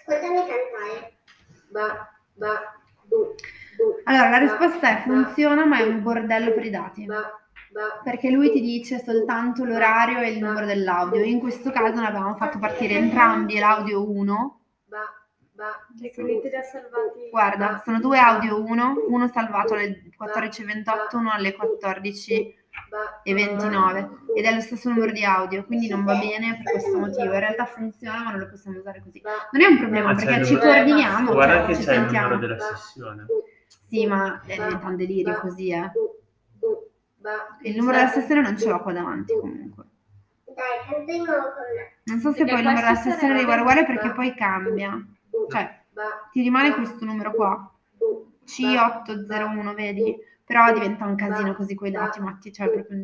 Ascoltami cantare. Allora, la risposta è funziona, ma è un bordello per i dati. Perché lui ti dice soltanto l'orario e il numero dell'audio. In questo caso ne avevamo fatto partire entrambi l'audio 1. E quelli te li ha salvati. Guarda, sono due audio 1, uno salvato alle 14:28, uno alle 14:29 ed è lo stesso numero di audio, quindi non va bene per questo motivo. In realtà funziona, ma non lo possiamo usare così. Non è un problema Ma c'è perché il ci numero- coordiniamo, Guarda cioè che ci c'è il numero sentiamo. della sessione. Sì, ma diventa un delirio così, Il numero della sessione non ce l'ho qua davanti comunque. Dai, cantiamo con Non so se Perché poi il numero della questo sessione è sarebbe- uguale perché poi cambia. Cioè, ti rimane questo numero qua. C801, vedi? Però diventa un casino così coi dati, Matti, cioè proprio